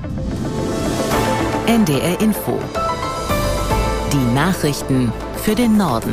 NDR Info. Die Nachrichten für den Norden.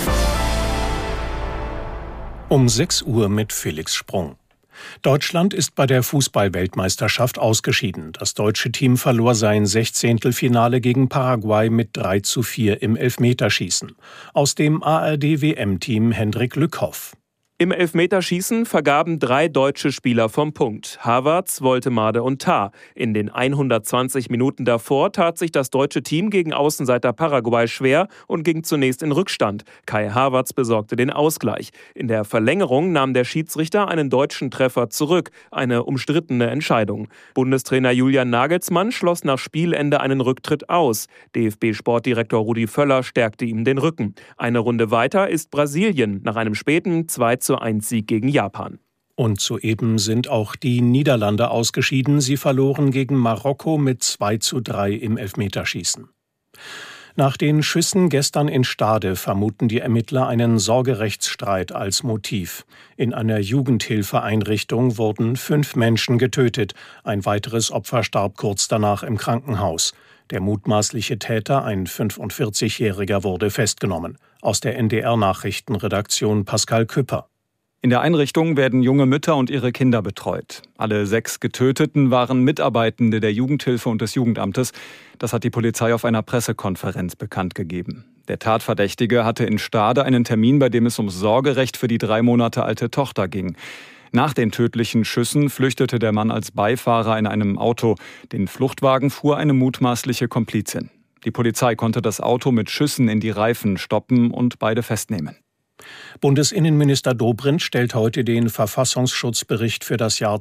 Um 6 Uhr mit Felix Sprung. Deutschland ist bei der Fußball-Weltmeisterschaft ausgeschieden. Das deutsche Team verlor sein 16. Finale gegen Paraguay mit 3:4 im Elfmeterschießen. Aus dem ARD-WM-Team Hendrik Lückhoff. Im Elfmeterschießen vergaben 3 deutsche Spieler vom Punkt. Havertz, Woltemade und Tah. In den 120 Minuten davor tat sich das deutsche Team gegen Außenseiter Paraguay schwer und ging zunächst in Rückstand. Kai Havertz besorgte den Ausgleich. In der Verlängerung nahm der Schiedsrichter einen deutschen Treffer zurück. Eine umstrittene Entscheidung. Bundestrainer Julian Nagelsmann schloss nach Spielende einen Rücktritt aus. DFB-Sportdirektor Rudi Völler stärkte ihm den Rücken. Eine Runde weiter ist Brasilien nach einem späten 2:1 gegen Japan. Und soeben sind auch die Niederlande ausgeschieden. Sie verloren gegen Marokko mit 2:3 im Elfmeterschießen. Nach den Schüssen gestern in Stade vermuten die Ermittler einen Sorgerechtsstreit als Motiv. In einer Jugendhilfeeinrichtung wurden 5 Menschen getötet. Ein weiteres Opfer starb kurz danach im Krankenhaus. Der mutmaßliche Täter, ein 45-Jähriger, wurde festgenommen. Aus der NDR-Nachrichtenredaktion Pascal Küpper. In der Einrichtung werden junge Mütter und ihre Kinder betreut. Alle 6 Getöteten waren Mitarbeitende der Jugendhilfe und des Jugendamtes. Das hat die Polizei auf einer Pressekonferenz bekannt gegeben. Der Tatverdächtige hatte in Stade einen Termin, bei dem es ums Sorgerecht für die 3 Monate alte Tochter ging. Nach den tödlichen Schüssen flüchtete der Mann als Beifahrer in einem Auto. Den Fluchtwagen fuhr eine mutmaßliche Komplizin. Die Polizei konnte das Auto mit Schüssen in die Reifen stoppen und beide festnehmen. Bundesinnenminister Dobrindt stellt heute den Verfassungsschutzbericht für das Jahr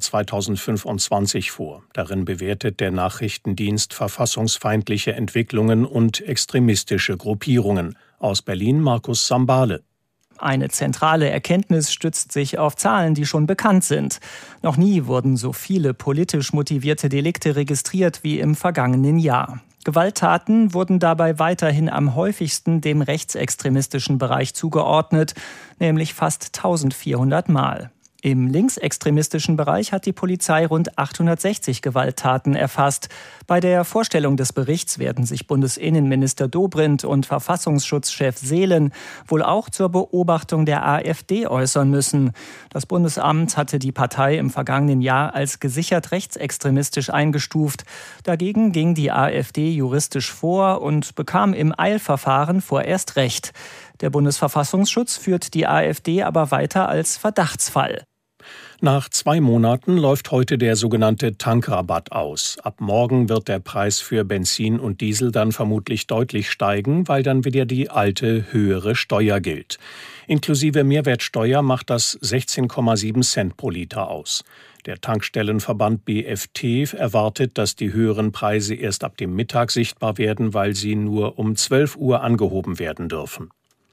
2025 vor. Darin bewertet der Nachrichtendienst verfassungsfeindliche Entwicklungen und extremistische Gruppierungen. Aus Berlin Markus Sambale. Eine zentrale Erkenntnis stützt sich auf Zahlen, die schon bekannt sind. Noch nie wurden so viele politisch motivierte Delikte registriert wie im vergangenen Jahr. Gewalttaten wurden dabei weiterhin am häufigsten dem rechtsextremistischen Bereich zugeordnet, nämlich fast 1400 Mal. Im linksextremistischen Bereich hat die Polizei rund 860 Gewalttaten erfasst. Bei der Vorstellung des Berichts werden sich Bundesinnenminister Dobrindt und Verfassungsschutzchef Seelen wohl auch zur Beobachtung der AfD äußern müssen. Das Bundesamt hatte die Partei im vergangenen Jahr als gesichert rechtsextremistisch eingestuft. Dagegen ging die AfD juristisch vor und bekam im Eilverfahren vorerst Recht. Der Bundesverfassungsschutz führt die AfD aber weiter als Verdachtsfall. Nach 2 Monaten läuft heute der sogenannte Tankrabatt aus. Ab morgen wird der Preis für Benzin und Diesel dann vermutlich deutlich steigen, weil dann wieder die alte, höhere Steuer gilt. Inklusive Mehrwertsteuer macht das 16,7 Cent pro Liter aus. Der Tankstellenverband BFT erwartet, dass die höheren Preise erst ab dem Mittag sichtbar werden, weil sie nur um 12 Uhr angehoben werden dürfen.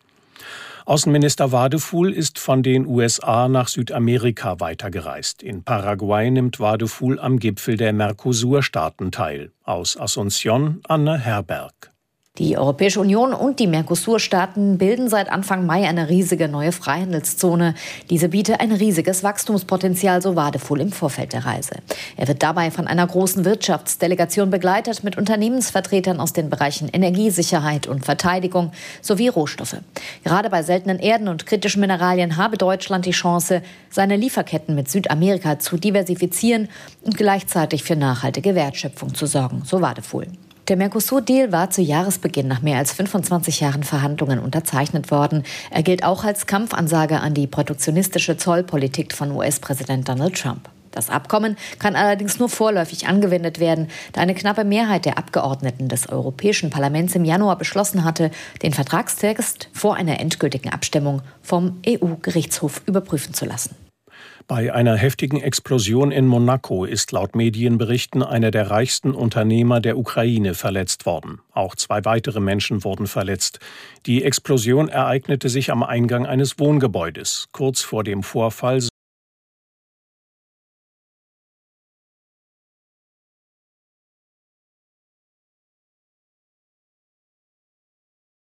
Außenminister Wadefuhl ist von den USA nach Südamerika weitergereist. In Paraguay nimmt Wadefuhl am Gipfel der Mercosur-Staaten teil. Aus Asunción Anne Herberg. Die Europäische Union und die Mercosur-Staaten bilden seit Anfang Mai eine riesige neue Freihandelszone. Diese biete ein riesiges Wachstumspotenzial, so Wadefuhl im Vorfeld der Reise. Er wird dabei von einer großen Wirtschaftsdelegation begleitet mit Unternehmensvertretern aus den Bereichen Energiesicherheit und Verteidigung sowie Rohstoffe. Gerade bei seltenen Erden und kritischen Mineralien habe Deutschland die Chance, seine Lieferketten mit Südamerika zu diversifizieren und gleichzeitig für nachhaltige Wertschöpfung zu sorgen, so Wadefuhl. Der Mercosur-Deal war zu Jahresbeginn nach mehr als 25 Jahren Verhandlungen unterzeichnet worden. Er gilt auch als Kampfansage an die protektionistische Zollpolitik von US-Präsident Donald Trump. Das Abkommen kann allerdings nur vorläufig angewendet werden, da eine knappe Mehrheit der Abgeordneten des Europäischen Parlaments im Januar beschlossen hatte, den Vertragstext vor einer endgültigen Abstimmung vom EU-Gerichtshof überprüfen zu lassen. Bei einer heftigen Explosion in Monaco ist laut Medienberichten einer der reichsten Unternehmer der Ukraine verletzt worden. Auch 2 weitere Menschen wurden verletzt. Die Explosion ereignete sich am Eingang eines Wohngebäudes. Kurz vor dem Vorfall